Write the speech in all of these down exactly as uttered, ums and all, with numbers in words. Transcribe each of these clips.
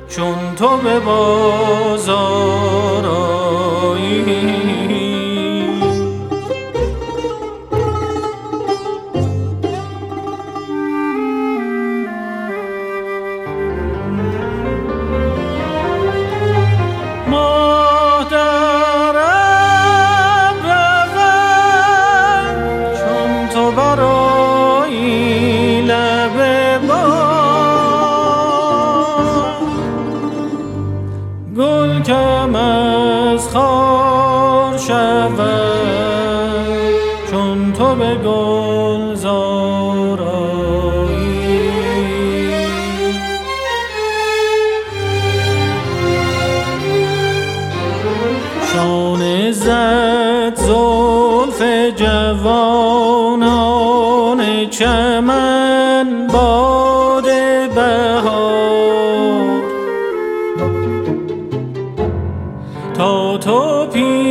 چون تو به بازار آیی. گل کم از خار شود چون تو به گلزار آیی. شانه زد زلف جوانان چمن باد بهار تا تو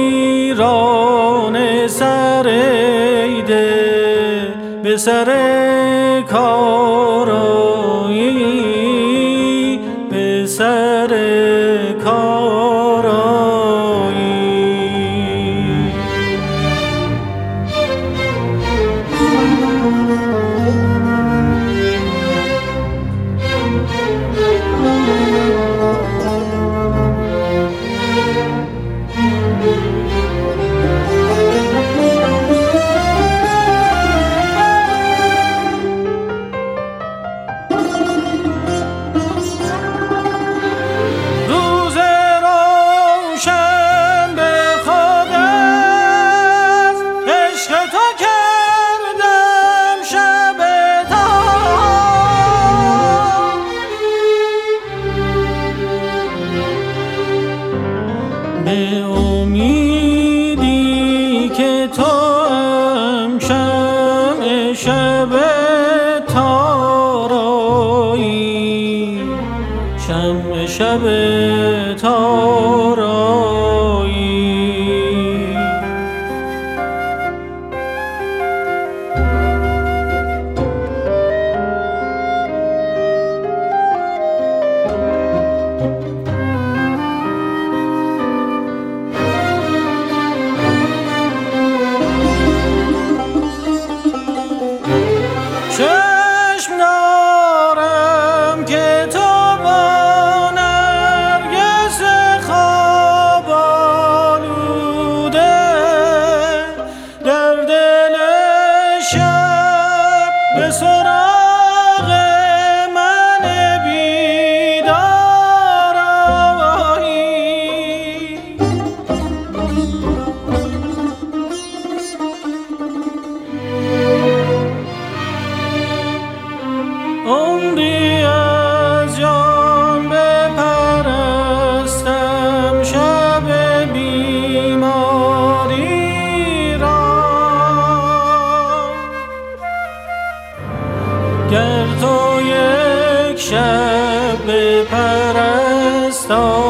پیرانه سر ایده به سر کار آیی، به سر کار آیی. به امیدی که تو هم شمع شب تارایی، شمع شب تارایی. چشم دارم که تو با نرگس خواب آلوده در دل شب به سراغ من بیدار آیی. عمری از جان بپرستم شب بیماری را، گر تو یک شب بپرستم